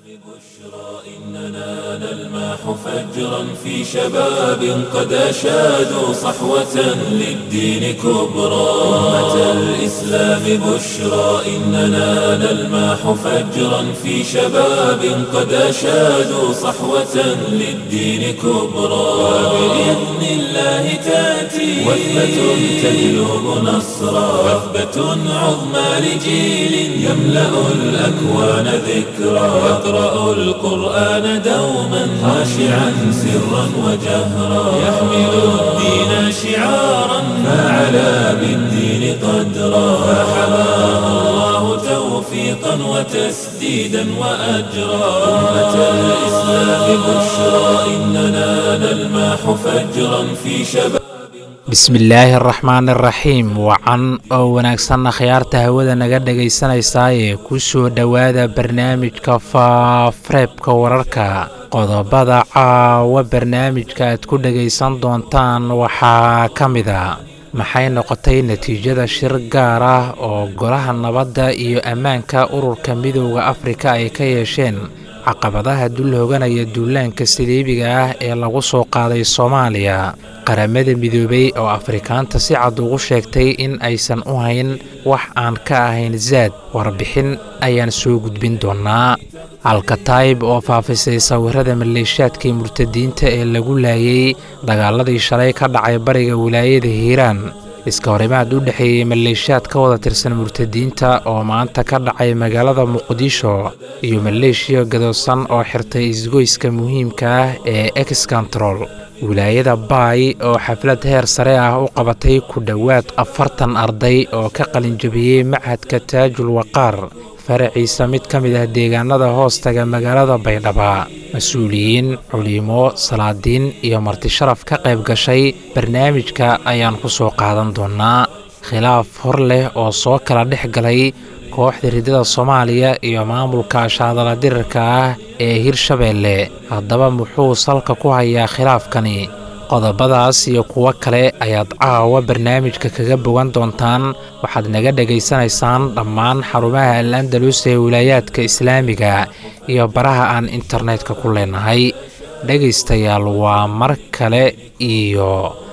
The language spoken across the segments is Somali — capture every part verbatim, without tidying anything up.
إننا نلمح فجرا في شباب قد أشادوا صحوة للدين كبرى. أمة الإسلام بشرى إننا نلمح فجرا في شباب قد أشادوا صحوة للدين كبرى. وبإذن الله تأتي وثبة تجلب نصرا، وثبة عظمى لجيل يملأ الأكوان ذكرى. يقرأ القرآن دوما خاشعا سرا وجهرا، يحمل الدين شعارا فعلى بالدين قدرا. فحماه الله توفيقا وتسديدا وأجرا. أمة الإسلام بشرى إننا نلمح فجرا في شباب. bismillaahi araxmaani araxiim. wacan oo wanaagsanna khiyaarta hawada naga dhegaysanaysaayee ku soo dhowaada barnaamijka faafareebka wararka. qodobada caawa barnaamijka aad ku dhegaysan doontaan waxaa ka mid a maxay noqotay natiijada shir gaar ah oo golaha nabadda iyo ammaanka ururka midowda afrika ay ka yeesheen caqabadaha dul hooganaya duulaanka saliibiga ah ee lagu soo qaaday soomaaliya. qaramada midoobay oo afrikaanta si cad ugu sheegtay in aysan u hayn wax aan ka ahayn zaad. warbixin ayaan soo gudbin doonaa. alkataib oo faafisay sawirada maleeshaadkii murtadiinta ee lagu laayay dagaaladii shalay ka dhacay bariga wilaayada hiiraan. iska horimaad u dhexeeyey maleeshaad ka wada tirsan murtadiinta oo maanta ka dhacay magaalada muqdisho iyo maleeshiya gadoosan oo xirtay isgoyska muhiimka ah ee excontrol. wilaayada baay oo xaflad heer sare ah u qabatay ku dhowaad afartan arday oo ka qalinjabiyey machadka taajul waqaar faraciisa mid ka mid ah deegaanada hoostaga magaalada baydhaba. mas-uuliyiin, culiimo, salaadiin iyo marti sharaf ka qayb gashay barnaamijka ayaan ku soo qaadan doonaa. khilaaf hor leh oo soo kala dhex galay kooxda ridada soomaaliya iyo maamulka ashaadala dirirka ah ee hirshabeelle. haddaba muxuu salka ku hayaa khilaafkani? qodobadaas iyo kuwo kale ayaad caawa barnaamijka kaga bogan doontaan. waxaad naga dhegaysanaysaan dhammaan xarumaha al andalus ee wilaayaadka islaamiga iyo baraha aan internetka ku leenahay. dhegaystayaal, waa mar kale iyo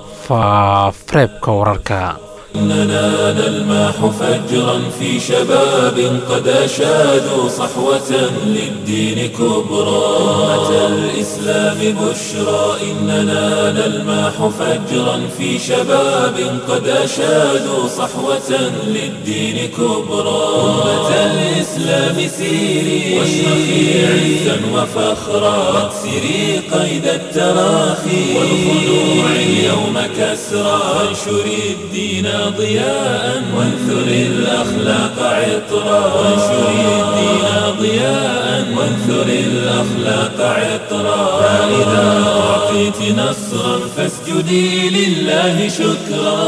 faafareebka wararka. إننا نلمح فجرا في شباب قد أشادوا صحوة للدين كبرى. أمة الإسلام بشرى إننا نلمح فجرا في شباب قد أشادوا صحوة للدين كبرى. أمة الإسلام سيري واشرخي عزا وفخرا، واكسري قيد التراخي والخنوع اليوم كسرى. وانشري الدين ضياء وانثر الأخلاق عطرا، وانشر الدين ضياء وانثر الأخلاق عطرا. فإذا أعطيت نصرا فاسجدي لله شكرا.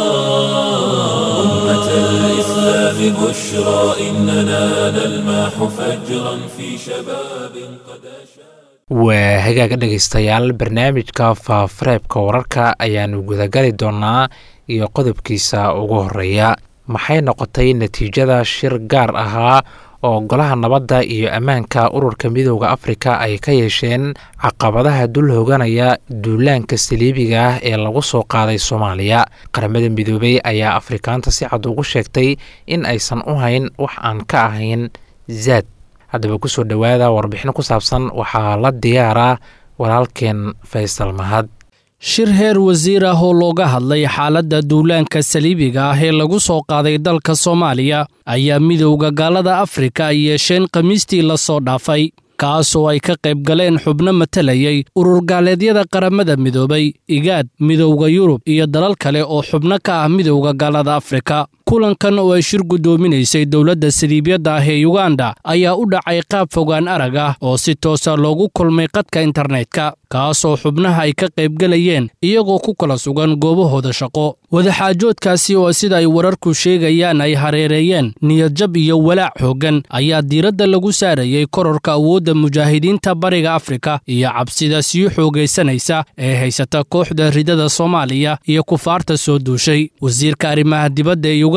أمة الإسلام بشرى إننا نلمح فجرا في شباب قد أشاد. waa hagaaga dhegaystayaal, barnaamijka faafareebka wararka ayaanu gudagali doonaa iyo qodobkiisa ugu horeeya. maxay noqotay natiijada shir gaar ahaa oo golaha nabadda iyo ammaanka ururka midowda afrika ay ka yeesheen caqabadaha dul hooganaya duulaanka saliibiga ah ee lagu soo qaaday soomaaliya? qaramada midoobay ayaa afrikaanta si cad ugu sheegtay in aysan u hayn wax aan ka ahayn zaad. haddaba ku soo dhowaada warbixin ku saabsan waxaa la diyaaraa walaalkeen faysal mahad. shir heer wasiir ah oo looga hadlay xaaladda duulaanka saliibiga ah ee lagu soo qaaday dalka soomaaliya ayaa midowda gaalada afrika ay yeesheen khamiistii la soo dhaafay, kaasoo ay ka qayb galeen xubno matalayay urur gaaleedyada qaramada midoobay, igaad, midowda yurub iyo dalal kale oo xubno ka ah midowda gaalada afrika. kulankan oo ay shir guddoominaysay dowladda saliibiyadda ah ee yuganda ayaa u dhacay qaab fogaan arag ah oo si toosa loogu kulmay qadka internetka, kaasoo xubnaha ay ka qaybgalayeen iyagoo ku kala sugan goobahooda shaqo. wadaxaajoodkaasi oo sida ay wararku sheegayaan ay hareereeyeen niyadjab iyo walaac xooggan ayaa diiradda lagu saarayay kororka awoodda mujaahidiinta bariga afrika iyo cabsida sii xoogaysanaysa ee haysata kooxda ridada soomaaliya iyo kufaarta soo duushay. wasiirka arrimaha dibadda ee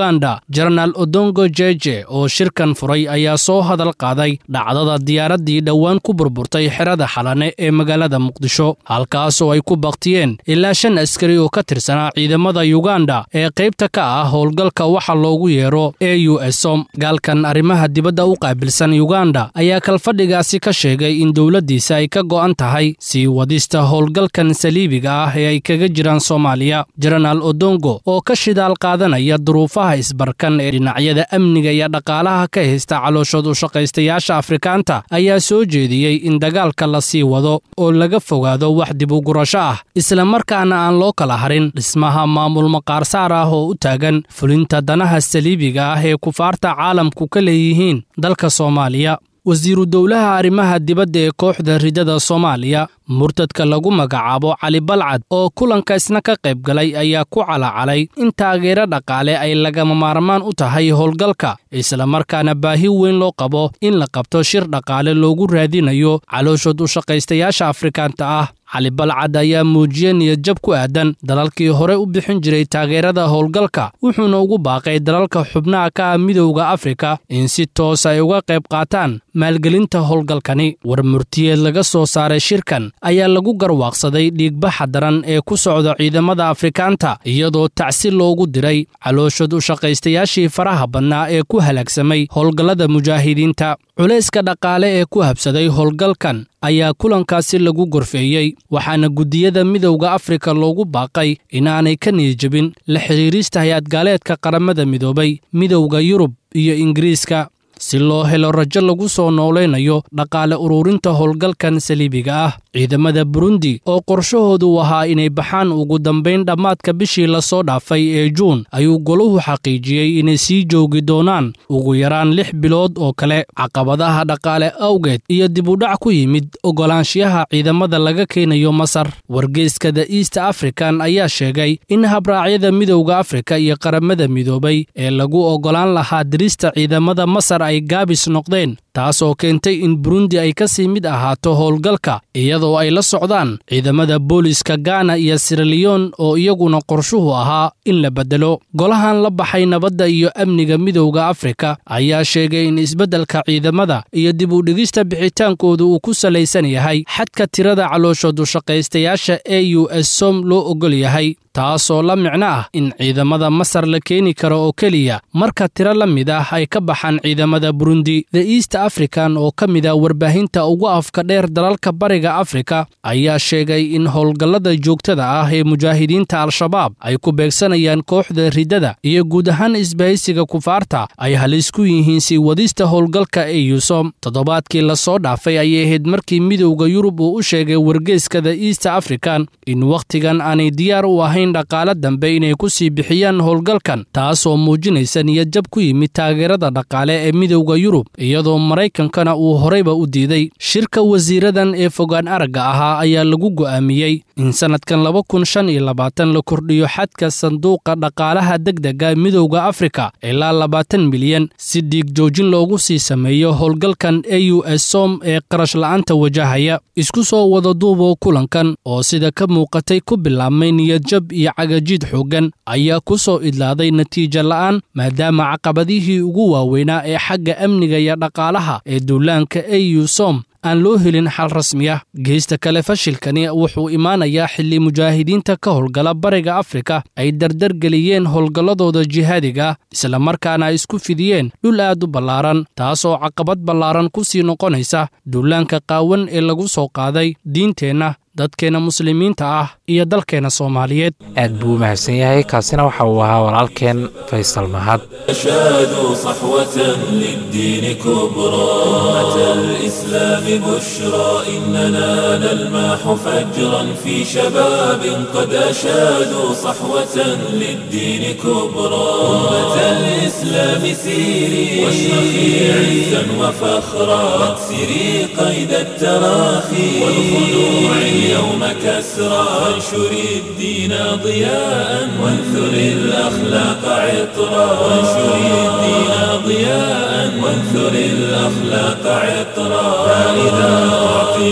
yuganda jenaraal odongo jeje oo shirkan furay ayaa soo hadal qaaday dhacdada diyaaraddii dhowaan ku burburtay xerada xalane ee magaalada muqdisho halkaas oo ay ku baktiyeen ilaa shan askari oo ka tirsanaa ciidamada yuganda ee qaybta ka ah howlgalka waxa loogu yeero e u som gaalkan arrimaha dibadda u qaabilsan yuganda ayaa kalfadhigaasi ka sheegay in dowladdiisa ay ka go'an tahay sii wadista howlgalkan saliibiga ah ee ay kaga jiraan soomaaliya jenaraal odongo oo ka shidaal qaadanaya duruufaha isbarkan ee dhinacyada amniga iyo dhaqaalaha ka haysta calooshood u shaqaystayaasha afrikaanta ayaa soo jeediyey in dagaalka la sii wado oo laga fogaado wax dib u gurasho ah isla markaana aan loo kala harin dhismaha maamul maqaarsaar ah oo u taagan fulinta danaha saliibiga ah ee kufaarta caalamku ka leeyihiin dalka soomaaliya wasiiru dowlaha arrimaha dibadda ee kooxda ridada soomaaliya murtadka lagu magacaabo cali balcad oo kulanka isna ka qayb galay ayaa ku calacalay in taageero dhaqaale ay lagama maarmaan u tahay howlgalka isla markaana baahi weyn loo qabo in la qabto shir dhaqaale loogu raadinayo calooshood u shaqaystayaasha afrikaanta ah cali balcad ayaa muujiyey niyadjab ku aadan dalalkii hore u bixin jiray taageerada howlgalka wuxuuna ugu baaqay dalalka xubnaha ka ah midowda afrika in si toos ay uga qayb qaataan maalgelinta howlgalkani war murtiyeed laga soo saaray shirkan ayaa lagu garwaaqsaday dhiigbaxa daran ee ku socda ciidamada afrikaanta iyadoo tacsi loogu diray calooshood u shaqaystayaashii faraha badnaa ee ku halaagsamay howlgallada mujaahidiinta culayska dhaqaale ee ku habsaday howlgalkan ayaa kulankaasi lagu gorfeeyey waxaana guddiyada midowda afrika loogu baaqay inaanay ka niyijabin la xidhiirista hay-adgaaleedka qaramada midoobay midowda yurub iyo ingiriiska si loo helo rajo lagu soo noolaynayo dhaqaale ururinta howlgalkan saliibiga ah ciidamada burundi oo qorshahoodu ahaa inay baxaan ugu dambayn dhammaadka bishii la soo dhaafay ee juun ayuu goluhu xaqiijiyey inay sii joogi doonaan ugu yaraan lix bilood oo kale caqabadaha dhaqaale awgeed iyo dibudhac ku yimid ogolaanshiyaha ciidamada laga keenayo masar wargeyska the east african ayaa sheegay in habraacyada midowda afrika iyo qaramada midoobay ee lagu ogolaan lahaa dirista ciidamada masar ay gaabis noqdeen taas oo keentay in burundi ay ka sii mid ahaato howlgalka iyadoo ay la socdaan ciidamada booliska gaana iyo siraliyon oo iyaguna qorshuhu ahaa in la beddelo golahan la baxay nabadda iyo amniga midowda afrika ayaa sheegay in isbeddelka ciidamada iyo dib u dhigista bixitaankooda uu ku salaysan yahay xadka tirada calooshoodu shaqaystayaasha e u s som loo ogol yahay taasoo la micno ah in ciidamada masar la keeni karo oo keliya marka tiro la mid ah ay ka baxaan ciidamada burundi the east african oo ka mid ah warbaahinta ugu afka dheer dalalka bariga afrika ayaa sheegay in howlgallada joogtada ah ee mujaahidiinta al-shabaab ay ku beegsanayaan kooxda ridada iyo guud ahaan isbahaysiga kufaarta ay halis ku yihiin sii wadista howlgalka e u som toddobaadkii la soo dhaafay ayay ahayd markii midowda yurub uu u sheegay wargeyska the east african in wakhtigan aanay diyaar u ahayn dhaqaale dambe inay ku sii bixiyaan howlgalkan taasoo muujinaysa niyadjab ku yimid taageerada dhaqaale ee midowda yurub iyadoo maraykankana uu horeyba u diiday shirka wasiiradan ee fogaan aragga ahaa ayaa lagu go'aamiyey in sannadkan laba kun shan iyo labaatan la kordhiyo xadka sanduuqa dhaqaalaha degdega midowda afrika ilaa labaatan milyan si dhiig joojin loogu sii sameeyo howlgalkan e u s som ee qarash la'aanta wajahaya isku soo wada duuboo kulankan oo sida ka muuqatay ku bilaabmay niyadjab iyo cagajiid xooggan ayaa ku soo idlaaday natiijo la'aan maadaama caqabadihii ugu waaweynaa ee xagga amniga iyo dhaqaalaha ee duulaanka e u som aan loo helin xal rasmi ah geesta kale fashilkani wuxuu imaanayaa xilli mujaahidiinta ka howlgala bariga afrika ay dardargeliyeen howlgalladooda jihaadiga isla markaana ay isku fidiyeen dhul aad u ballaaran taasoo caqabad ballaaran ku sii noqonaysa duulaanka qaawan ee lagu soo qaaday diinteenna dadkeena muslimiinta ah iyo dalkeena Soomaaliyeed aad buu mahadsan yahay kaasina waxa uu ahaa walaalkeen Faysal Mahad ashadu sahwatan lid-din kubra ummat al-islam bushra inna nalmahu fajran fi shabab qad ashadu sahwatan lid-din kubra ummat al-islam siri washrahi 'izzan wa fakhra waksiri qayd at-tarahi wal khulu' اليوم كسرى وانشر الدين ضياء وانثر الأخلاق عطرا وانشر الدين ضياء وانثر الأخلاق عطرا فإذا أعطيت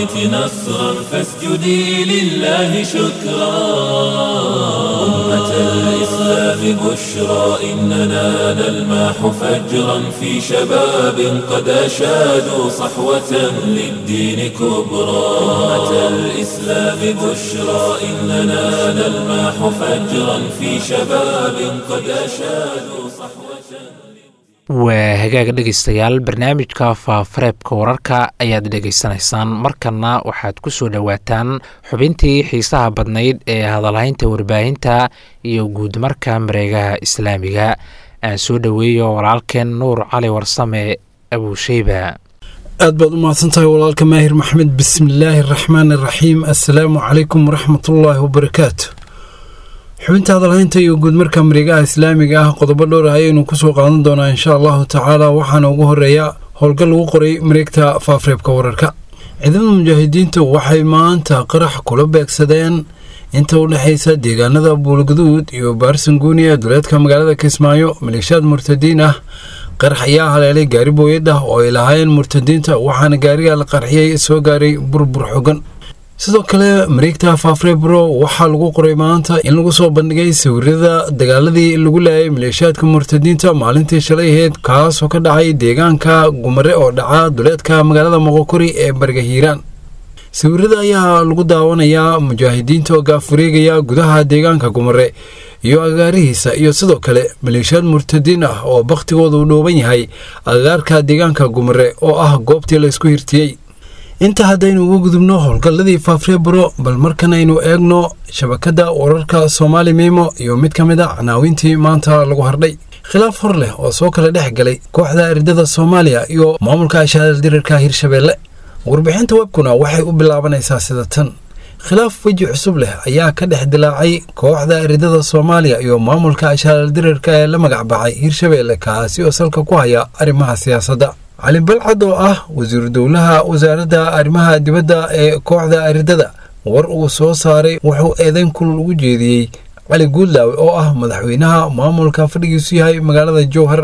أعطيت نصرا فاسجدي لله شكرا أمة الإسلام بشرى إننا نلمح فجرا في شباب قد أشادوا صحوة للدين كبرى أمة الإسلام بشرى إننا نلمح فجرا في شباب قد أشادوا صحوة. waa hagaaga dhegaystayaal barnaamijka faafareebka wararka ayaad dhegaysanaysaan markana waxaad ku soo dhowaataan xubintii xiisaha badnayd ee hadalhaynta warbaahinta iyo guudmarka mareegaha islaamiga aan soo dhoweeyo walaalkeen nuur cali warsame abuusheyba. aad baad u mahadsantahay walaalka maahir maxmed. bismillaahi araxmaan araxiim. assalaamu calaykum waraxmatullaahi wabarakaatu. xubinta hadalhaynta iyo guudmarka mareegaha islaamiga ah qodobo dhowr ah ayaynu kusoo qaadan doonaa insha allahu tacaala. waxaana ugu horeeya howlgal lagu qoray mareegta faafareebka wararka. ciidamada mujaahidiintu waxay maanta qarax kula beegsadeen inta u dhexaysa deegaanada buulgaduud iyo baarsanguuni ee duleedka magaalada kismaayo maleeshiyaad murtadiin ah. qarax ayaa haleelay gaari booyad ah oo ay lahaayeen murtadiinta, waxaana gaariga la qarxiyey soo gaaray burbur xogan. sidoo kale mareegta faafareebro waxaa lagu qoray maanta in lagu soo bandhigay sawirada dagaaladii lagu laayay maleeshiyaadka murtadiinta maalintii shalay ahayd kaasoo ka dhacay deegaanka gumare oo dhaca duleedka magaalada moqokori ee bariga hiiraan. sawirada ayaa lagu daawanayaa mujaahidiinta oo gaafureegaya gudaha deegaanka gumare iyo agaarihiisa iyo sidoo kale maleeshiyaad murtadiin ah oo bakhtigooda u dhooban yahay agagaarka deegaanka gumare oo ah goobtii la isku hirtiyey. inta haddaynu uga gudubno howlgalladii faafareebro bal markan aynu eegno shabakadda wararka soomaali miimo iyo mid ka mid a canaawintii maanta lagu hardhay. khilaaf hor leh oo soo kala dhex galay kooxda ardada soomaaliya iyo maamulka ashaaldirarka hirshabeelle. warbixinta webkuna waxay u bilaabanaysaa sida tan. khilaaf weji cusub leh ayaa ka dhex dilaacay kooxda ardada soomaaliya iyo maamulka ashaaldirarka ee la magac baxay hirshabeelle kaasi oo salka ku haya arrimaha siyaasadda. cali balcad oo ah wasiiru dowlaha wasaaradda arrimaha dibadda ee kooxda ardada war uu soo saaray wuxuu eedayn kulul ugu jeediyey cali guudlaawe oo ah madaxweynaha maamulka fadhigiisu yahay magaalada jowhar.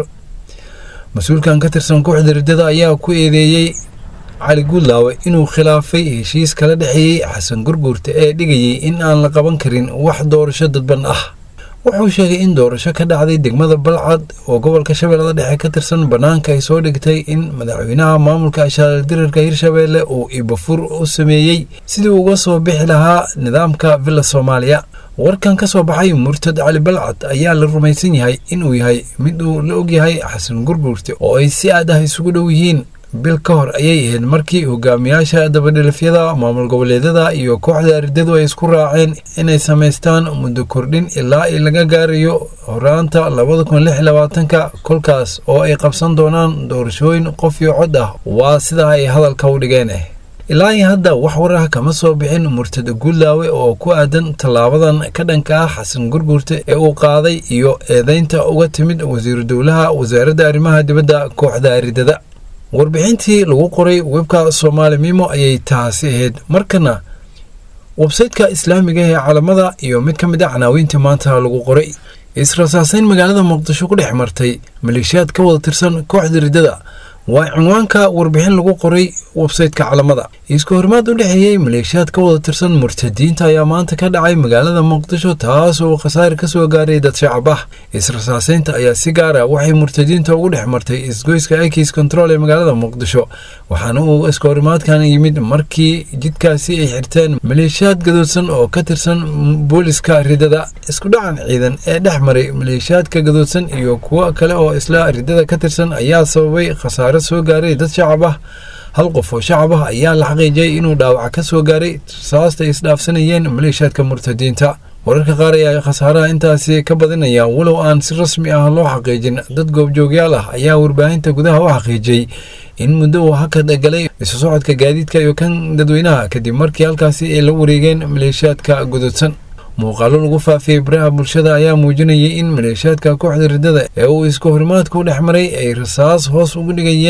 mas-uulkan ka tirsan kooxda ardada ayaa ku eedeeyey cali guudlaawe inuu khilaafay heshiis kala dhexeeyey xasan gurguurta ee dhigayay in aan la qaban karin wax doorasho dadban ah. wuxuu sheegay in doorasho ka dhacday degmada balcad oo gobolka shabeellada dhexe ka tirsan bannaanka ay soo dhigtay in madaxweynaha maamulka ashaaldirarka hirshabeelle uu ibafur u sameeyey sidii uga soo bixi lahaa nidaamka villa soomaaliya. warkan ka soo baxay murtad cali balcad ayaa la rumaysan yahay inuu yahay mid uu la ogyahay xasan gurguurte oo ay si aad ah isugu dhow yihiin. bil ka hor ayay ahayd markii hogaamiyaasha dabadhilifyada maamul goboleedyada iyo kooxda ardadu ay isku raaceen inay samaystaan muddo kordhin ilaa ay laga gaarayo horaanta labada kun lix iyo labaatanka kolkaas oo ay qabsan doonaan doorashooyin qof iyo cod ah. waa sidaa ay hadalka u dhigeen ah. ilaa iyo hadda wax war ah kama soo bixin murtada guudlaawe oo ku aadan tallaabadan ka dhanka ah xasan gurguurte ee uu qaaday iyo eedaynta uga timid wasiiru dowlaha wasaaradda arrimaha dibadda kooxda ardada. warbixintii lagu qoray webka soomaali miimo ayay taasi ahayd. markana websayteka islaamiga ee caalamada iyo mid ka mid a canaawintii maanta lagu qoray. israsaasayn magaalada muqdisho ku dhex martay maleeshiyaad ka wada tirsan kooxda ridada waa cinwaanka warbixin lagu qoray websayteka caalamada. isku hormaad u dhexeeyey maleeshiyaad ka wada tirsan murtadiinta ayaa maanta ka dhacay magaalada muqdisho taas oo khasaare ka soo gaaray dad shacab ah. israsaasaynta ayaa si gaar ah waxay murtadiinta ugu dhex martay isgoyska akis control ee magaalada muqdisho, waxaana uu isku hormaadkan yimid markii jidkaasi ay xirteen maleeshiyaad gadoodsan oo ka tirsan booliska ridada. isku dhacan ciidan ee dhex maray maleeshiyaadka gadoodsan iyo kuwo kale oo isla ridada ka tirsan ayaa sababay khasaare soo gaaray dad shacab ah. hal qof oo shacab ah ayaa la xaqiijiyay inuu dhaawac ka soo gaaray rasaasta ay isdhaafsanayeen maleeshiyaadka murtadiinta. wararka qaar ayaa khasaaraha intaasi ka badinaya walow aan si rasmi ah loo xaqiijin. dad goobjoogyaal ah ayaa warbaahinta gudaha u xaqiijiyey in muddo uu hakad galay isu socodka gaadiidka iyo kan dadweynaha kadib markii halkaasi ay la wareegeen maleeshiyaadka gududsan. muuqaalo lagu faafiyey baraha bulshada ayaa muujinayay in maleeshiyaadka kooxda ridada ee uu isku horimaadku dhex maray ay rasaas hoos ugu dhigayeen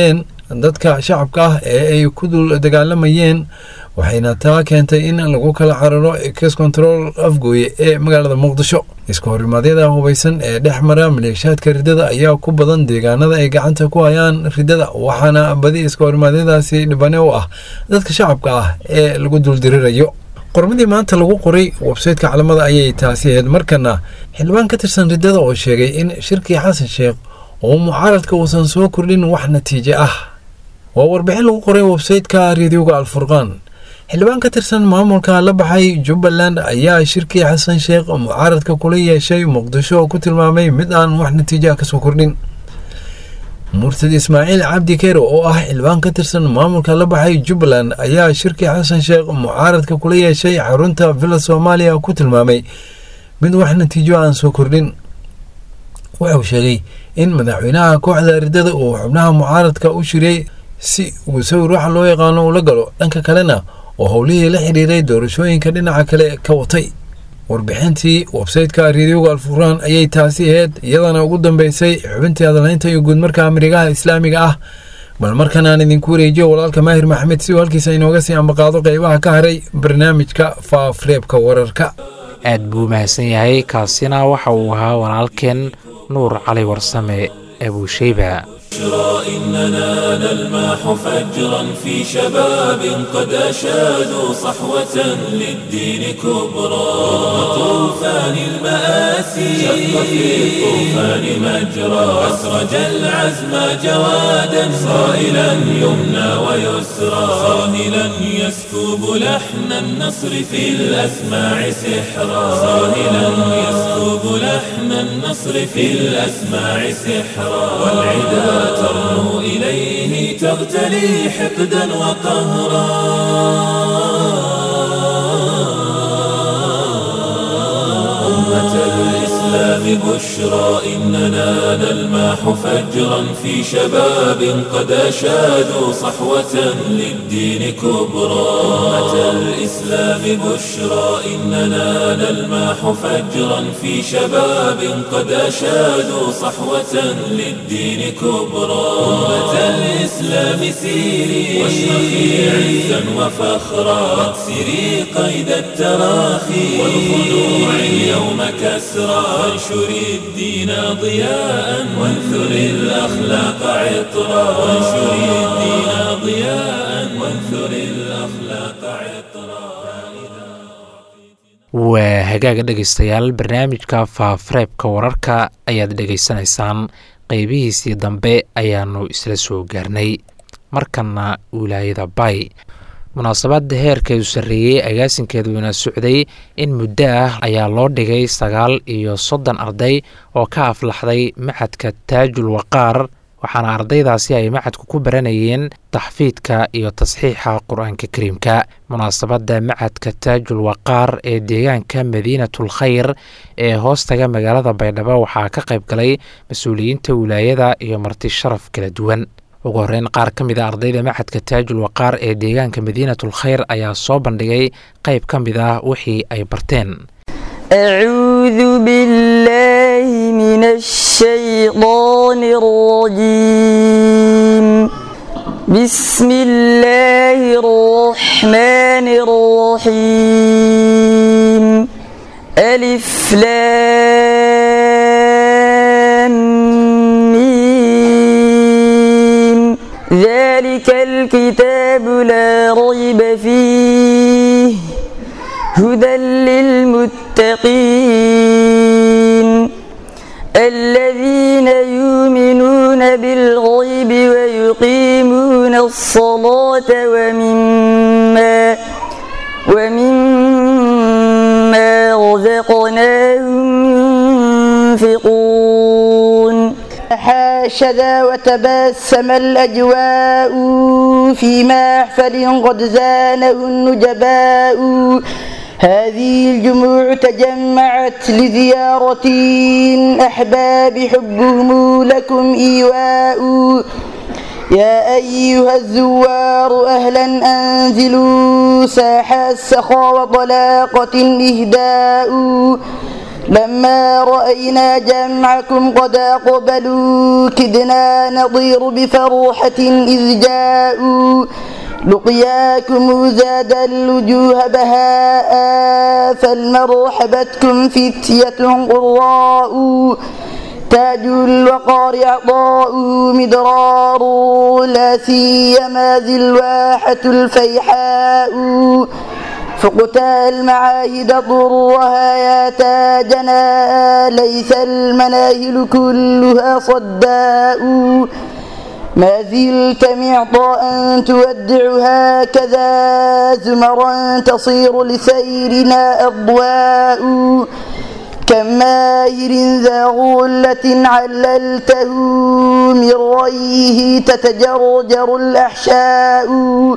dadka shacabka ah ee ay ku dul dagaalamayeen waxayna taa keentay in lagu kala cararo ex control afgooye ee magaalada muqdisho. iska horimaadyada hubaysan ee dhex mara maleeshiyaadka ridada ayaa ku badan deegaanada ay gacanta ku hayaan ridada, waxaana badi iska horimaadyadaasi dhibane u ah dadka shacabka ah ee lagu duldirirayo. qormadii maanta lagu qoray websayteka calamada ayay taasi ahayd. markana xildhibaan ka tirsan ridada oo sheegay in shirkii xasan sheekh oo mucaaradka uusan soo kordhin wax natiijo ah. waa warbixin lagu qoray websayteka raadiyoga alfurqaan. xildhibaan ka tirsan maamulka la baxay Jubbaland ayaa shirkii xasan sheekh oo mucaaradka kula yeeshay muqdisho oo ku tilmaamay mid aan wax natiijo ah ka soo kordhin. murtad Ismaaciil Cabdi Keero oo ah xildhibaan ka tirsan maamulka la baxay Jubbaland ayaa shirkii xasan sheekh mucaaradka kula yeeshay xarunta Villa Soomaaliya ku tilmaamay mid wax natiijo aan soo kordhin. wuxuu sheegay in madaxweynaha kooxda ridada uu xubnaha mucaaradka u shiriyay si uu sawir wax loo yaqaano ula galo, dhanka kalena oo howlihii la xiriiray doorashooyinka dhinaca kale ka watay. warbixintii websayteka raadiyoga alfurqaan ayay taasi ahayd, iyadana ugu dambeysay xubintii hadalhaynta iyo guud marka amrigaha islaamiga ah. bal markan aan idinku wareejiyo walaalka maahir maxmed si uu halkiisa inooga sii ambaqaado qaybaha ka haray barnaamijka faafareebka wararka. aad buu mahadsan yahay. kaasina waxa uu ahaa walaalkeen nuur cali warsame abuushayba. إننا نلمح فجرا في شباب قد أشادوا صحوة للدين كبرى. طوفان المآسي شق في الطوفان مجرى، أسرج العزم جوادا صائلا يمنى ويسرى، صاهلا يسكب لحن النصر في الأسماع سحرا، صاهلا يسكب لحن النصر في الأسماع سحرا. والعدا ترنو إليه تغتلي حقدا وقهرا. أمة الإسلام بشرى إننا نلمح فجرا في شباب قد أشادوا صحوة للدين كبرى. أمة الإسلام بشرى إننا نلمح فجرا في شباب قد أشادوا صحوة للدين كبرى. أمة الإسلام سيري واشرخي عزا وفخرا، واكسري قيد التراخي والخنوع اليوم كسرى. وانشري الدين ضياء وانثري الأخلاق عطرا، وانشري الدين ضياء وانثري الأخلاق عطرا. waa hagaaga dhegaystayaal, barnaamijka faafareebka wararka ayaad dhegaysanaysaan. qaybihiisii dambe ayaanu isla soo gaarnay. markana wilaayada bay, munaasabada heerkeedu sarreeyey agaasinkeeduna socday in muddo ah ayaa loo dhigay sagaal iyo soddon arday oo ka aflaxday macadka taajul waqaar, waxaana ardaydaasi ay macadku ku baranayeen taxfiidka iyo tasxiixa qur-aanka kariimka. munaasabada macadka taajul waqaar ee deegaanka madiinatul khayr ee hoostaga magaalada baydhabo waxaa ka qayb galay mas-uuliyiinta wilaayada iyo marti sharaf kala duwan. ugu horeyn qaar ka mid a ardayda macadka taajul waqaar ee deegaanka madiinatul khayr ayaa soo bandhigay qayb ka mid ah wixii ay barteen. أعوذ بالله من الشيطان الرجيم. بسم الله الرحمن الرحيم. ألف لام ميم. ذلك الكتاب لا ريب فيه هدى للمتقين الذين يؤمنون بالغيب ويقيمون الصلاة ومما ومما رزقناهم ينفقون. حاشا وتبسم الأجواء في محفل قد زانه النجباء. هذه الجموع تجمعت لزيارة أحباب حبهم لكم إيواء. يا أيها الزوار أهلا أنزلوا ساحة السخاء وطلاقة إهداء. لما رأينا جمعكم قد أقبلوا كدنا نضير بفروحة إذ جاءوا لقياكم زاد الوجوه بهاء فالمرحبتكم فتية قراء تاج الوقار عطاء مدرار لا سيما ذي الواحة الفيحاء فقت المعاهد ضرها يا تاجنا ليس المناهل كلها صداء ما زلت معطاء تودع هكذا زمرا تصير لسيرنا أضواء كم ماهر ذا غلة عللته من ريه تتجرجر الأحشاء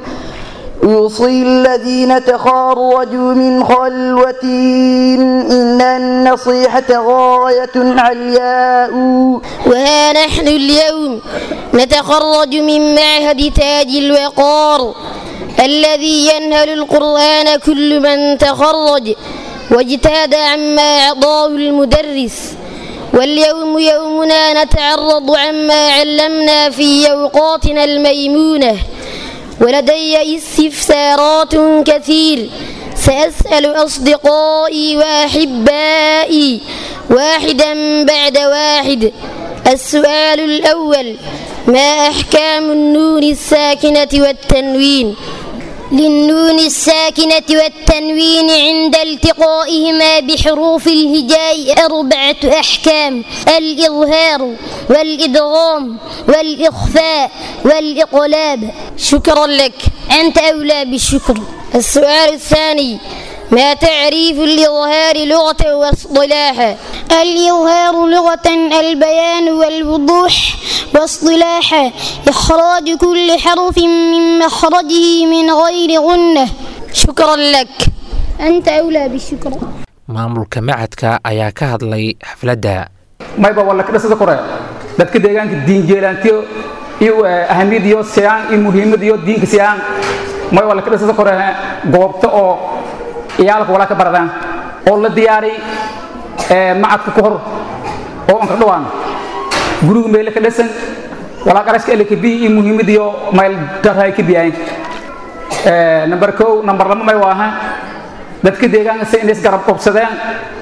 يوصي الذين تخرجوا من خلوة إن النصيحة غاية علياء وها نحن اليوم نتخرج من معهد تاج الوقار الذي ينهل القرآن كل من تخرج واجتهد عما أعطاه المدرس واليوم يومنا نتعرض عما علمنا في أوقاتنا الميمونة ولدي استفسارات كثير سأسأل أصدقائي وأحبائي واحدا بعد واحد. السؤال الأول: ما أحكام النون الساكنة والتنوين؟ للنون الساكنة والتنوين عند التقائهما بحروف الهجاء أربعة أحكام: الإظهار والإدغام والإخفاء والإقلاب. شكرا لك، أنت أولى بالشكر. السؤال الثاني: ما تعريف الإظهار لغة واصطلاحا؟ الإظهار لغة البيان والوضوح، واصطلاحا إخراج كل حرف من مخرجه من غير غنة. شكرا لك، أنت أولى بالشكر. maamulka macadka ayaa ka hadlay xafladda. mayba wala ka dhasada kore dadka deegaanka diin jeelaantiyo iyo ahamiyad iyo siyaan iyo muhiimad iyo diinka siyaan may wala ka dhasada kore goobta oo iyaalka wala ka baradaan oo la diyaari ee macadka ku hor oo aan ka dhawaan guriga meel ka dhasan wala qarashka ilaa kabi iyo muhiimad iyo meel daray ka biyay ee number two number laba may waaha dadka deegaanka si inay garab qabsadeen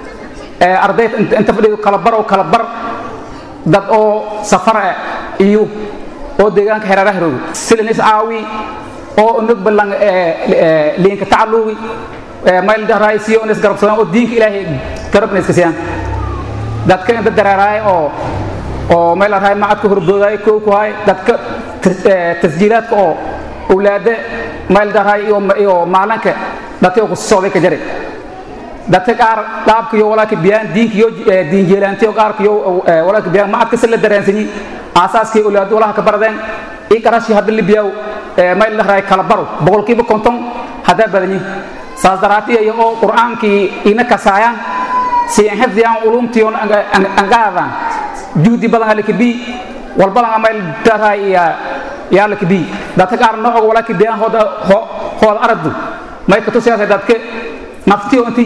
ee ardayda inta fadhiyo kala bar oo kala bar dad oo safar iyo oo deegaanka hareeraha roog silanis aawi oo unug balan ee leenka tacalluwi ee meel daraaysiyo inay garab qabsadeen oo diinka ilaahay garabna iska siiyaan dadka inta dareeray oo oo meel raay macad ku horbooday ko ku hay dadka tasjiilaadka oo awlaade meel daraay iyo maalanka dadka ku soo ka jiray dadka qaar dhaabkiyo walaaka biyaan diinkiyo diin jeelaantiyo qaarkiyo walaaka biyaan macad ka sala dareensanyi aasaaskii awlaad walaha ka baradeen ee qarashi hadda libiyaw meel la raay kala baro boqolkiiba konton hada badani saas daraatiyo iyo quraankii ina kasaayaan si xifdiyaan ulumtiyo anqaadan juhdi badan halka bi walbadan meel daraay ya la kabi dadka qaar nooc walaaka biyaan hooda hooda aradu may ka tusayay dadka naftiyo intii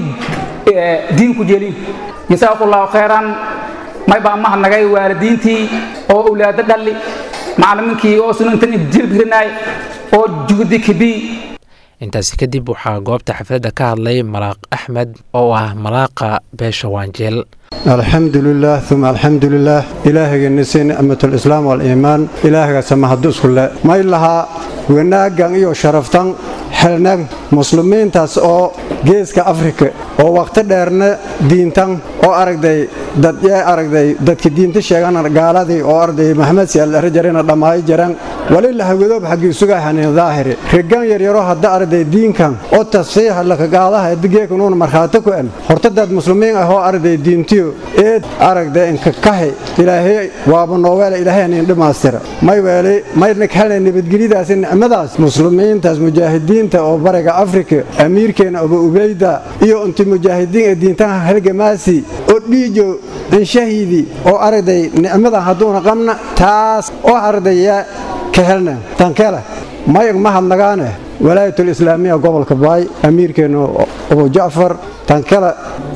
diin ku jeelin jazakallahu khairan may ba ma nagay waalidiintii oo awlaad dhalli macalliminkii oo sunantan jilbirnay oo juhdi kabi. intaasi kadib waxaa goobta xafladda ka hadlay malaaq axmed oo ah malaaqa beesha waanjeel. الحمد لله ثم الحمد لله إلهي النسين أمة الإسلام والإيمان إلهي سمحدوس كله ما إلها وناقن إيو شرفتان حلنا مسلمين تاس أو جيسك أفريقيا أو وقت دارنا دينتان أو أرقدي دad يا أرقدي دad كدين تشيغان قالدي أو أرقدي محمد سيال رجرين الرماي جران ولله قدوب حق سوغا حنين ظاهري رجان يريرو هدا أرقدي دين كان أو تصحيح لك قالها يدقيك نون مرخاتكو أن هرتدد مسلمين أهو أرقدي دينتيو إيد أرقدي إنك كهي إلهي وابو نوال إلهي أن يندماستر ما يوالي ما يرنك حالي نبتقريد أسن أمداس مسلمين تاس مجاهدين تا أو برقة أفريقيا أمير كان أبو أبيدا إيو أنت مجاهدين الدين تاها هلقة ماسي أدليجو إن شهيدي أو أرقدي نعمدا هدونا قمنا تاس أو أرقدي كهلنا تنكاله ما يغمها نغانه ولاية الإسلامية قبل كباي أمير كان أبو جعفر تنكاله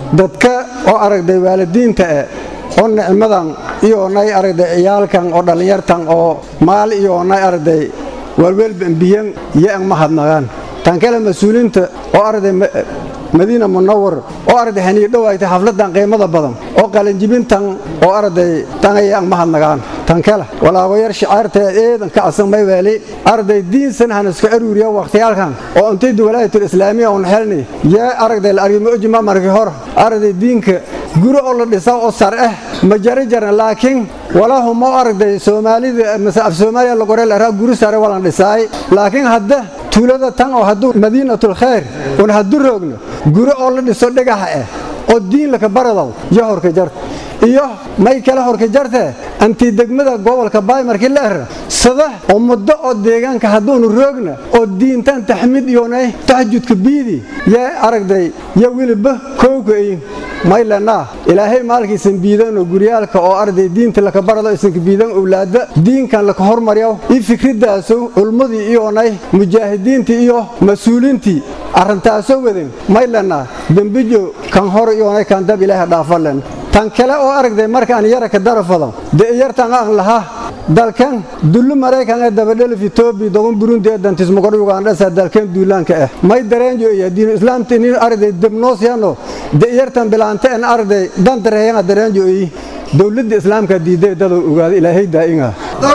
dadka oo aragday waalidiinta eh oo nicmadan iyo nay aragday ciyaalkan oo dhalinyartan oo maal iyo nay aragday walwalba biyan yaan mahadnagaan tan kale mas'uuliinta oo aragday madiina munawwar oo aragday haniyo dhawaaytay xafladan qiimada badan oo qalin jibintan oo aragday tan ayaan mahadnagaan tan kale walaago yar shicaarta eedan ka asamay wali aragday diinsan han iska aruuriyo waqtiyalkan oo intay dawladda islaamiga oo helni yaa aragday la arimo ujma markii hor aragday diinka guro oo la dhisaa oo sar ah ma jari jaran laakiin walaahu ma aragday Soomaalida masaf Soomaaliya la qorey la guro sare wala dhisay laakiin hadda tuulada tan oo haduu Madiinatul Khair oo haduu roogno guro oo la dhiso dhagax ah oo diin la ka barado yaa horka jar iyo may kala horka jarta anti degmada gobolka Baay markii la er sada oo muddo oo deegaanka haduu roogna oo diintan taxmid iyo nay tahajjudka biidi yaa aragday yaa wiliba koogay maylana ilaahay maalkiisan biidan oo guriyaalka oo arday diinta la ka barado isan biidan awlaada diinkan la ka hormariyo in fikradaas culmadii iyo nay mujaahidiinta iyo mas'uuliintii arintaasoo wadan maylana dambijo kan hor iyo nay kan dab ilaahay dhaafalen tan kale oo aragday markaan yara ka darafado deeyartan aan laha dalkan dullu Mareykanka dabadhal Ethiopia dogon Burundi dantis magor Uganda sa dalkan duulaanka ah may dareenjo iyo diin islaamta in arday dibnoosiyano deeyartan bilaanta in arday dan dareeyana dareenjo iyo dawladda islaamka diiday dad ogaad ilaahay daa'inga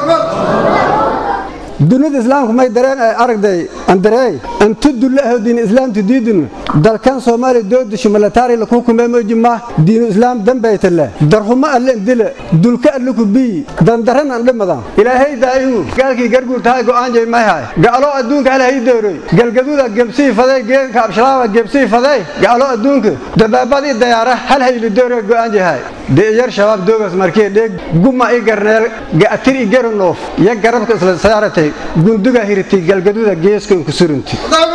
dunida islaamku may dareen aragday andareey antu dullaha diin islaamta diidin dalkan Soomaaliya dood shimalaatari la ku kumeeyo jima diin islaam dambaytala darhuma alla dila dulka alla ku bi dandaran aan dhimadan ilaahay daa'imo gaalkii garguur tahay go'aan jay may hay gaalo adduunka hal hay dooray galgaduuda gebsi faday geelka absharaaba gebsi faday gaalo adduunka dabaabadii diyaara hal hay dooray go'aan jay deeyar shabaab doogas markii dheeg guma ay garneel gaatir i garnoof ya garabka isla saaratay gunduga hirtay galgaduuda geeska ku surunti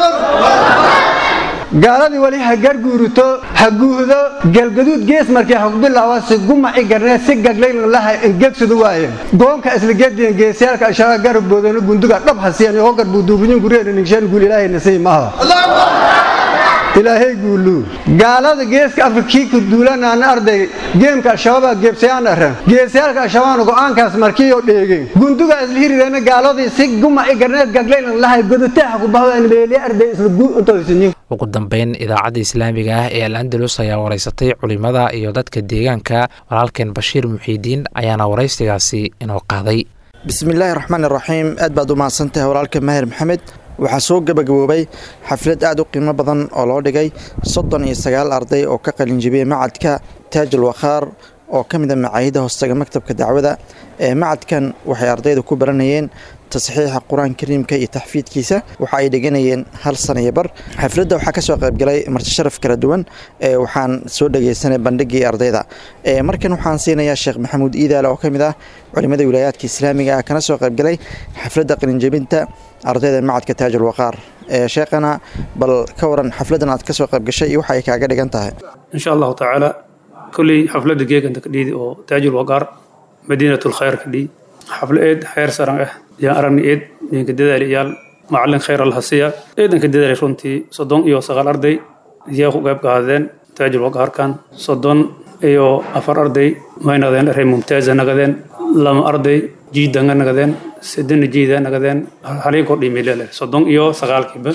gaaladii wali ha garguurto ha guudo galgaduud gees markii ha bilaabo si guma ay garneel si gagleyn laha ingeedsadu waayeen goonka isla geedin geesiyalka shabaab garboodana gunduga dhab hasiyeen oo garbuudubin guriyeen ninshan guul ilaahay nasay maaha ilaahay guulu gaalada geeska afrikii ku duulanaan arday geemka shabaab geebsayaan aran geesiyalka shabaab go'aankaas markii oo dheegay gunduga isla hirideena gaaladii si guma ay garneed gagleyn lahay godataha ku bahwaan leeliyay arday isla guul intoodisii ugu dambeyn idaacadda islaamiga ah ee Al-Andalus ayaa wareysatay culimada iyo dadka deegaanka walaalkeen Bashiir Muxiidiin ayaana wareysigaasi inoo qaaday bismillaahir rahmaanir rahiim aad baad u maasantahay walaalka Mahir Maxamed waxaa soo gabagaboobay xaflad aad u qiimo badan oo loo dhigay soddon iyo sagaal arday oo ka qalin jabiyay macadka Taajul Waqaar oo ka mid ah macaahidda hoostaga maktabka dacwada ee macadkan waxay ardaydu ku baranayeen tasxiixa quraanka kariimka iyo taxfiidkiisa waxa ay dhiganayeen hal sano iyo bar xafladda waxaa ka soo qayb galay marti sharaf kala duwan ee waxaan soo dhageysanay bandhigii ardayda ee markan waxaan siinayaa Sheekh Maxamuud Iidaale oo ka mid ah culimada wilaayadka islaamiga ah kana soo qayb galay xafladda qalin jabinta ardayda macadka Taajul Waqaar ee sheekana bal ka waran xafladan aad ka soo qayb gashay iyo waxa ay kaaga dhigan tahay insha Allah ta'ala kulli xafladda geeganta ka dhidi oo Taajul Waqaar Madiinatul Khair ka dhidi xaflad heer saran ah يا أرني إد ينك ددال يال معلن خير الحسية إذن كددال شونتي صدون إيو سغال أرضي ياخو قيب قادين تاجر وقهر كان صدون إيو أفر أرضي ما ينغدين رهي ممتازة نغدين لما أرضي جيدا نغدين سدين جيدا نغدين حاليكو دي ميلالي صدون إيو سغال كيب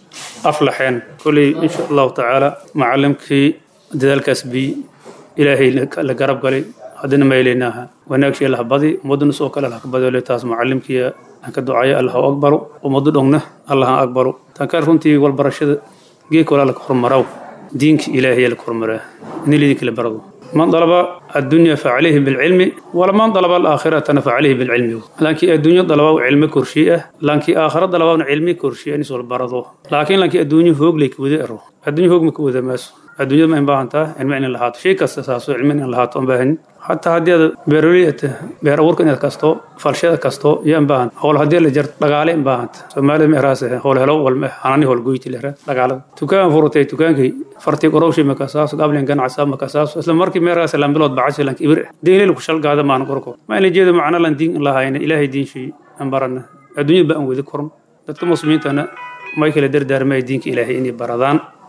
أفلحين كلي إن شاء الله تعالى معلم كي ددال كسبي إلهي لقرب قلي هذين ما يليناها وناكشي الله بدي مدن سوق الله بدي لتاس معلمك يا كدعاء الله أكبر ومدن الله أكبر تكرفنتي والبرشة جيك ولا لك حرمراو دينك إلهي لك حرمراه نلي ذيك البرد من طلب الدنيا فعليه بالعلم ولا من طلب الآخرة فعليه بالعلم لكن الدنيا طلب علم كرشية لكن آخرة طلب علم كرشية نسول البرد لكن لكن الدنيا فوق لك وذئره الدنيا فوق مكوذ ماس الدنيا ما ينبغنتها علم إن الله هات شيء كساسه علم إن الله هات أنبهن حتى هدي بيرولية بيرورك إن كاستو فالشيء كاستو ينبهن هول هدي اللي جرت لقالة ينبهنت سمالة مهراسه هول هلو والمه عناني هول جويت اللي هرت لقالة تكان فروتي تكان كي فرتي قروشي مكاساس قبل إن كان عصام مكاساس أصلا مركي مهراسه لم بلود بعشة لانك إبر دين لك شل قاعدة ما نقولكم ما اللي جيد معنا لان دين الله هين إلهي دين شيء أنبرنا الدنيا بقى وذكرهم تتكلم مسلمين أنا ما يكل در دار ما يدينك إلهي إني بردان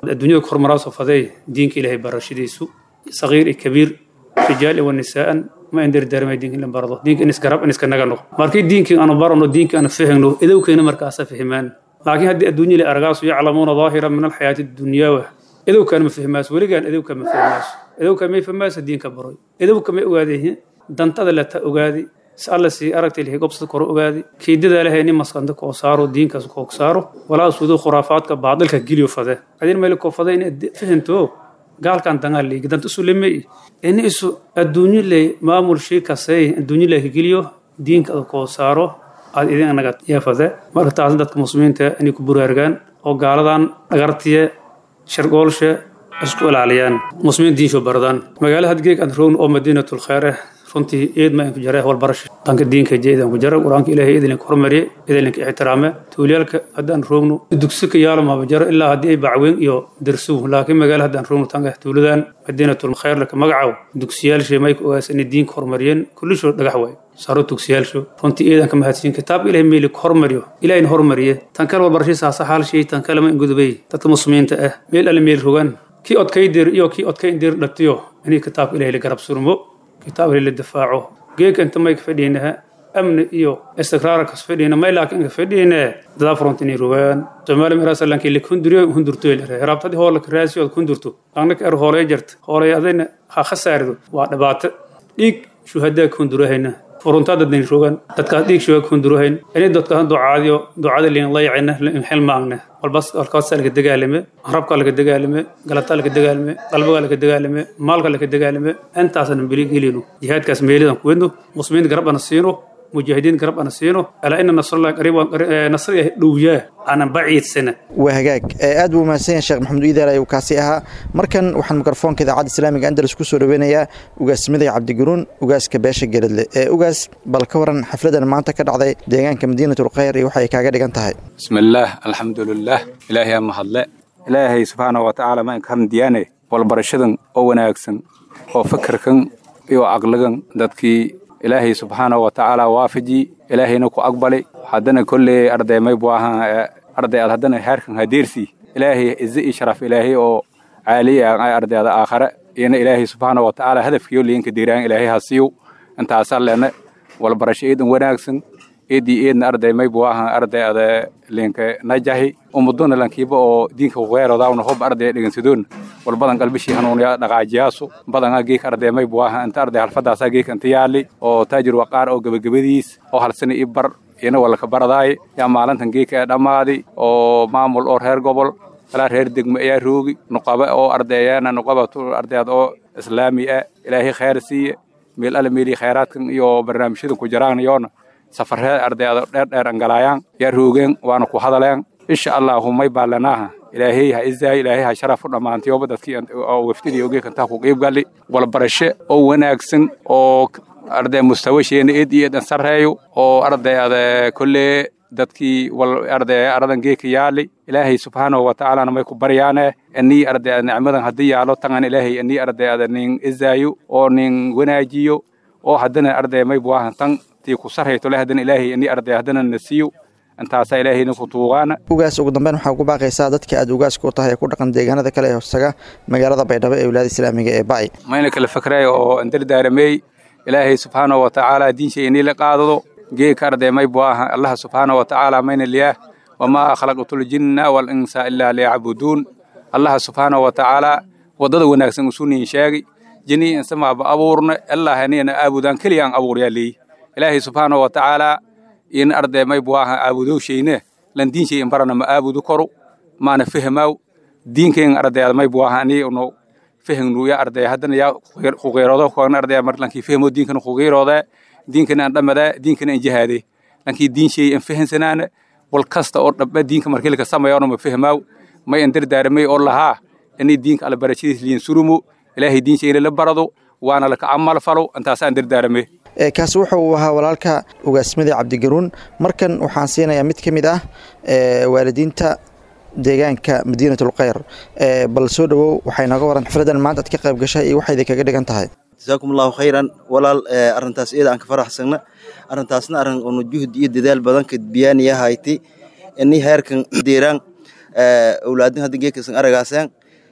الدنيا كرمراس وفضي دينك إلهي برشيديسو صغير كبير رجال ونساء ما يندر دار ما دينك إلا برضه دينك إنس قرب إنس كنجنو ماركي دينك أنا برضه دينك أنا فهمه إذا وكان مركز فهمان لكن هذه الدنيا لأرجاس يعلمون ظاهرا من الحياة الدنيا إذا كان ما فهماس ورجال إذا كان ما فهماس إذا كان ما فهماس الدين كبروي إذا كان ما أواديه دنتظر لا تأوادي سأل سي أركت اللي قبض كرو أوادي كيد ذا له إني مسكندك وصاروا دين كسك وصاروا ولا سودو خرافات كبعض الكجيل فذا هذين ملك فذا إن فهمتوه قال كان تنقل لي قدرت أسلمي إن إسو الدنيا اللي ما أمر شيء كسي الدنيا اللي هجيليو دين كسك وصاروا هذا إذا أنا قلت يا فذا ما تعزدت كمسلمين تا إني كبر أرجان أو قال دان أقرتيه شرقولش أسكول عليان مسلمين دين شو بردان مقالة هتجيك أنترون أو مدينة الخير runtii eed ma ku jaray wal barasho tanka diinka jeedan ku jaray quraanka ilaahay idin ku hormariye idin ka ixtiraame tuuliyalka hadan roogno dugsiga yaalo ma jaro ilaa hadii ay bacweyn iyo darsu laakiin magaala hadan roogno tanka tuuladan madiinatul khayr laka magacaw dugsiyal sheemay ku ogaasan diinka hormariyeen kullu soo dhagax way saro dugsiyal soo runtii eedan ka mahadsin kitaab ilaahay meel ku hormariyo ilaahay hormariye tanka wal barasho saasa hal shay tanka lama ingudubay dadka muslimiinta ah meel al meel rogan ki odkaydir iyo ki odkaydir dhatiyo inay kitaab ilaahay la garab surmo كتاب للدفاع جيك أنت ما يكفينها أمن إيو استقرار كسفينها ما لكن كفينها ضافرونتني روان جمال مراس لكن اللي كندريو كندرتو رابطة دي هولك راسي وكندرتو أنك أر هولي جرت هولي أذن خسارد وعدبات ديك شهداء كندرو هنا فرونتا ددين روان تتكاديك شو كندرو هنا إني دتكهن دعاديو دعاد اللي الله يعينه الحل معنا والبس القصة لك الدجالمة هربك لك الدجالمة غلطة لك الدجالمة قلبك لك الدجالمة مالك لك الدجالمة أنت أصلا بليك إلينو جهاد كاسميلي دم مسلمين قرب نصيرو مجاهدين قرب نصيرو ألا إن نصر الله قريب نصر دوجاه أنا بعيد سنة وهجاك أدو ما سين شيخ محمد إذا لا يكاسيها مركن وحن ميكروفون كذا عاد إسلامي أندلس كسر بينيا وجاس مدي عبد الجرون وجاس كباش الجلد وجاس بالكورن حفلة ما أنت كده عضي ديجان كمدينة الخير يوحي كعجل جنتهاي بسم الله الحمد لله إلهي محله إلهي سبحانه وتعالى ما كم ديانه والبرشدن أو ناكسن أو فكركن يو عقلكن دتكي إلهي سبحانه وتعالى وافجي إلهي نكو أقبلي حدنا كل أرض ما يبواها أرض هدنا هاركن هديرسي إلهي إزاي شرف إلهي أو عالية أرض هذا آخر ين إلهي سبحانه وتعالى هدف يولي إنك ديران إلهي هسيو أنت أصل لنا والبرشيد وناكسن إدي إن أرض ما يبواها أرض هذا لينك نجاهي ومدون لانكيبا أو دينك وغير داون هوب أرض لين سدون والبدن قلبي شيء هنون يا نقاجياسو بدن أجيك أرض ما يبواها أنت أرض هالفدا ساجيك أنت يالي أو تاجر وقار أو جب جبديس أو هالسنة إبر ينا ولا كبر داي يا مالن تنجيك دمادي أو معمول أو هير قبل لا هير دقم يا روجي نقابة أو أرض يانا نقابة أرض أو إسلامي إلهي خير سي ميل الميلي خيرات يو برنامج شدو كجران يون سفرها أرض دير أنجلايان يا روجين وأنا كهذا إن شاء الله هم يبالناها إلهي إزاي إلهي شرف لما أنت يوم بدك أو وفتدي يوجيك أنت أخوك يبقى لي ولا برشة أو وناكسن أو أرض مستوى شيء إيدي نصرهايو أو أرض هذا كل دتكي والأرض أرض جيك يالي إلهي سبحانه وتعالى أنا ما يكبريانه إني أرض نعمة هدية على طعن إلهي إني أرض هذا نين إزايو أو نين وناجيو أو حدنا أرض ما يبواها تان تيكو صرهي تله هدن إلهي إني أرض هدنا النسيو أنت عسى إلهي نفطوغانا ugaas ugu dambeyn waxa ku baaqaysaa dadka aad ugaas ku tahay ku dhaqan deegaanada kale ee hoostaga magaalada Baydhabo ee wilaayada Islaamiga ee Baay mayna kala fakray oo andar daaramay Ilaahay subhanahu wa ta'ala diinshayni la qaadado geek arday may baaha Allah subhanahu wa ta'ala mayna liyah wama khalaqatul jinna wal insa illa liya'budun Allah subhanahu wa ta'ala wadada wanaagsan usuni sheegi jini insama ba abuurna Allah hanina aabudan kaliyan abuur yali Ilaahay subhanahu wa ta'ala in arday may baaha aabudo sheeyne lan diinshay in barana ma aabudu koro maana fahmaw diinkeen arday may baaha ani oo fahmnu ya arday hadana ya xuqeerado ko arday marlankii fahmo diinkan xuqeerado diinkan aan dhamada diinkan aan jihaade lankii diinshay in fahansanana wal kasta oo dhabba diinka markii la sameeyo ma fahmaw ma in dardaarmay oo laha inay diinka ala barashadiis liin surumo ilaahay diinshay la barado waana la ka amal falo intaas aan dardaarmay ee kaas wuxuu ahaa walaalka ugaasmada Cabdi Garuun markan waxaan siinayaa mid kamid ah ee waalidiinta deegaanka Madiinatul Khayr ee bal soo dhawow waxay naga waran xafladan maanta ka qayb gashay iyo waxay kaga dhigan tahay jazakumullahu khayran walaal arintaas iyada aan ka faraxsana arintaasna arin oo juhud iyo dadaal badan ka biyaaniya hayti inii heerkan deeran ee awlaadin hadda geekasan aragaasan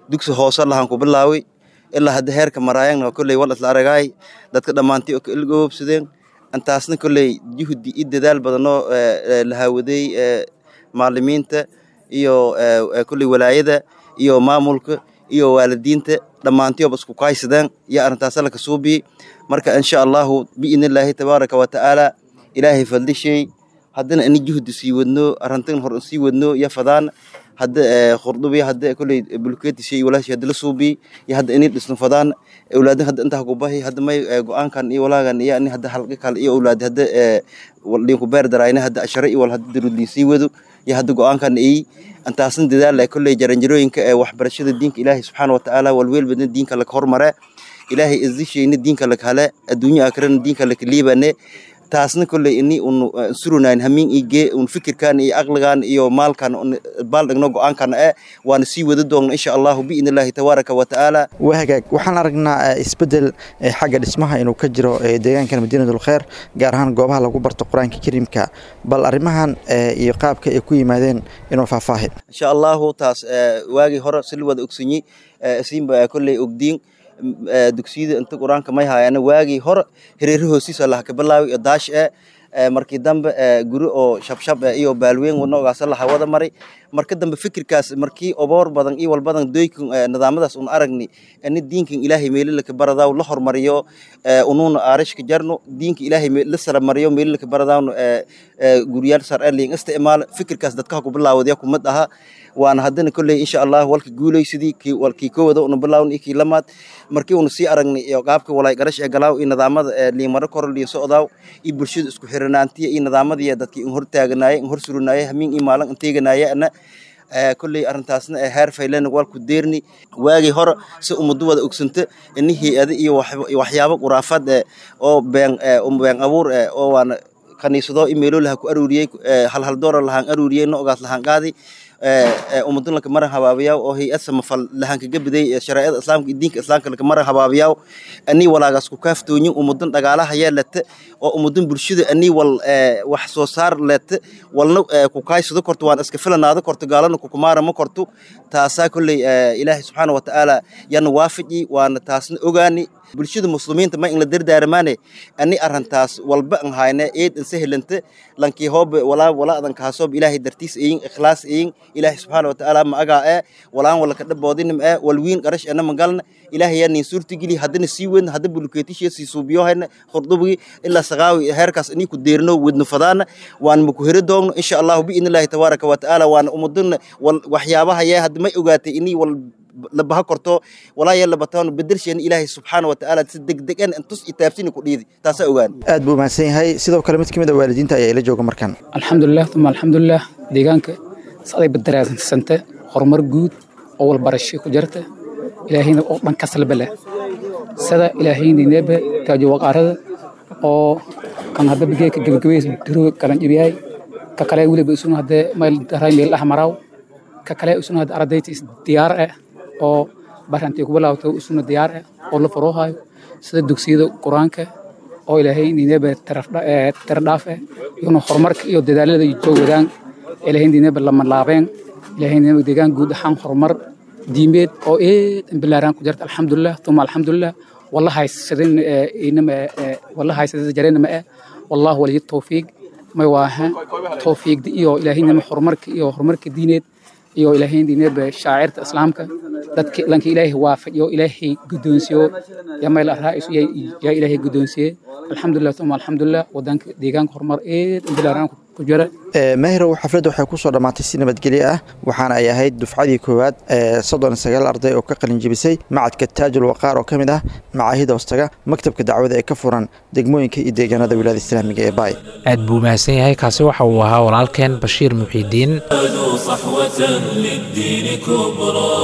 dugsi hoose lahaan ku bilaaway ilaa hadda heerka maraayagna kolley wal isla aragaay dadka dhammaantii oo ka ilgoobsadeen intaasna kolley juhdi iyo dadaal badanoo la haawaday macallimiinta iyo kolley walaayada iyo maamulka iyo waalidiinta dhammaantiiba isku kaaysadeen iyo arrintaas la ka suubi marka insha Allah bi'inillaahi tabaaraka wa ta'ala ilaahi fadlishay haddana ani juhdi sii wadno arrintan hor sii wadno ya fadaan hadda khurdubi hadda kulli bulkeeti shay walaashi hadda la suubi ya hadda ani dhisno fadaan awlaadin hadda inta ku baahi hadda may go'aankan iyo walaagan iyo ani hadda halqi kale iyo awlaad hadda waldin ku beer darayna hadda ashara iyo wal hadda dirudii sii wado ya hadda go'aankan ay antaasan dadaal la kulli jaranjarooyinka ee waxbarashada diinka Ilaahay subhanahu wa ta'ala wal weel badan diinka la hormare Ilaahay izishayna diinka la kale adduunyo akhirana diinka la liibane taasna kulay inni un surunayn hamin ige un fikirkan iyo aqligan iyo maalkan baal dhagno go'aankan ee waan sii wada doonaa insha Allah bi'inillaahi tabaaraka wa ta'ala wahagaag waxaan aragnaa isbedel xagga dhismaha inuu ka jiro deegaanka Madiinatul Khair gaar ahaan goobaha lagu barto Quraanka Kariimka bal arimahan iyo qaabka ay ku yimaadeen inuu faahfaahin insha Allah taas waagi hore si wada ogsanyi siinba kulay ogdiin dugsiyada inta quraanka may hayana waagi hor hireer hoosiisa la ka bilaaway daash ee markii dambe guri oo shabshab iyo baalweyn wadnoogaas la hawada maray markii dambe fikirkaas markii oboor badan iyo wal badan doykin nidaamadaas un aragni in diinka Ilaahay meel la ka baradaw la hormariyo unuun aarishka jarno diinka Ilaahay meel la sar mariyo meel la ka baradaw guriyal sar ee leen isticmaal fikirkaas dadka ku bilaawday ku mid aha waan haddana kulay insha Allah walka guuleysidii ki walkii koowada uu bilaawn ikii lamaad markii uu si aragnay iyo qaabka walay garash ee galaaw in nidaamada liimaro kor liin socdaaw iyo bulshada isku xiranaantii iyo nidaamada dadkii hor taaganaayay hor surunayay hamin iyo maalin inteeganayay ana kulay arintaasna heer faylan wal ku deerni waagi hore si umadu wada ogsanta inihii adi iyo waxyaabo quraafad oo been oo been abuur oo waan kaniisado email laha ku aruuriyay hal hal door lahaan aruuriyay noogaas lahaan qaadi ummadun laka maran habaabiyaa oo hay asma fal lahan ka gabiday shariicada islaamka diinka islaamka laka maran habaabiyaa ani walaagas ku kaaftooyin ummadun dhagaalaha yeelata oo ummadun bulshada ani wal wax soo saar leeta walna ku kaaysado korto waan iska filanaado korto gaalana ku kumaara ma korto taasa kulay Ilaahay subhanahu wa ta'ala yan waafiji waan taasna ogaani bulshada muslimiinta ma in la dardaarmaane ani arintaas walba aan hayna eed in sahlanta lankii hoob wala wala adan ka soob Ilaahay dartiis ee ikhlaas ee Ilaahay subhanahu wa ta'ala ma aga ee walaan wala ka dhaboodin ee walwiin qarash ana magalna Ilaahay yani suurti gili hadana sii weyn hada bulkeetish si suubiyo hayna khurdubi illa sagaawi heerkaas ani ku deerno wadno fadaana waan ma ku hiri doonno insha Allah bi'inillaahi tabaaraka wa ta'ala waan umudun waxyaabaha yaa had ma ogaatay inii wal labaha korto walaa yalla bataan bedelsheen Ilaahay subhanahu wa ta'ala si degdegan intus itaabsin ku dhiidi taasa ogaan aad buu maasan yahay sidoo kale mid kamid ah waalidiinta ayaa ila jooga markan alxamdulillah thumma alxamdulillah deegaanka saday badaraasan santa horumar guud oo wal barasho ku jirta ilaahayna oo dhan ka salbala sida ilaahayna neeba taajo waqarada oo kan hadda bigeeka gabagabeys diro kalan jibiyay ka kale waliba isuun hadda meel daray meel ahmaraw ka kale isuun hadda ardaytis diyaar ah oo barantii ku bilaawto isuun diyaar ah oo la faroohayo sida dugsiyada quraanka oo ilaahayna neeba taraf tardhaaf ah iyo horumarka iyo dadaalada joogdaan ilaahayna neeba lama laabeen ilaahayna neeba deegaan guud ahaan horumar diimeed oo ee bilaaran ku jirta alxamdulillah thumma alxamdulillah wallahi sidin inama wallahi sidin jareen ma والله ولي التوفيق ما واها توفيق iyo ilaahayna horumarka iyo horumarka diineed iyo ilaahayna diineed shaacirta islaamka dadka lanka ilaahay waafajiyo ilaahay gudoonsiyo yamayl raa'is ya ilaahay gudoonsiye alxamdulillah thumma alxamdulillah wadanka deegaanka horumar ee bilaaran ku jira Mahiro xafladu waxay ku soo dhamaatay si nabadgelyo ah waxaana ay ahayd dufcadii koowaad ee soddon iyo sagaal arday oo ka qalin jabisay macadka Taajul Waqaar oo kamid ah macaahida hoostaga maktabka dacwada ee ka furan degmooyinka iyo deegaanada wilaayada islaamiga ee Baay aad buu mahadsan yahay kaasi waxa uu ahaa walaalkeen Bashiir Muxiidiin صحوة للدين كبرى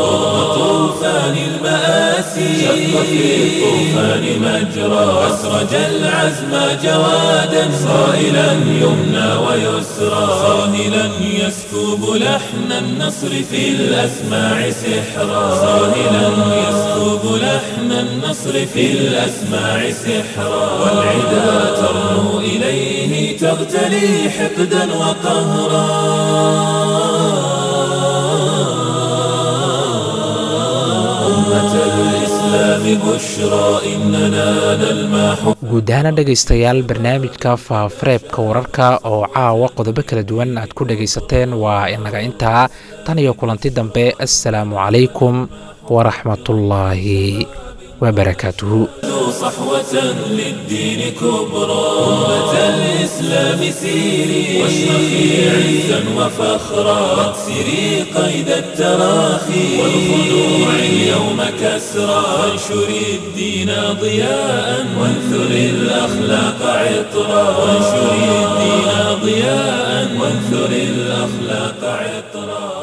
طوفان المآسي شق في الطوفان مجرى أسرج العزم جوادا صائلا يمنى ويسرى صاهلا يسكب لحن النصر في الأسماع سحرا صاهلا يسكب لحن النصر في الأسماع سحرا والعدا ترنو إليه تغتلي حقدا وقهرا بشرى إننا نلمح. guud ahaan dhegaystayaal barnaamijka faafareebka wararka oo caawa qodobo kala duwan aad ku dhegaysateen waa inaga intaa tan iyo kulanti dambe assalaamu calaykum waraxmatullaahi wabarakaatuhu. صحوة للدين كبرى أمة الإسلام سيري واشرخي عزا وفخرا واكسري قيد التراخي والخنوع اليوم كسرى وانشري الدين ضياء وانثري الأخلاق عطرا وانشري الدين ضياء وانثري الأخلاق عطرا.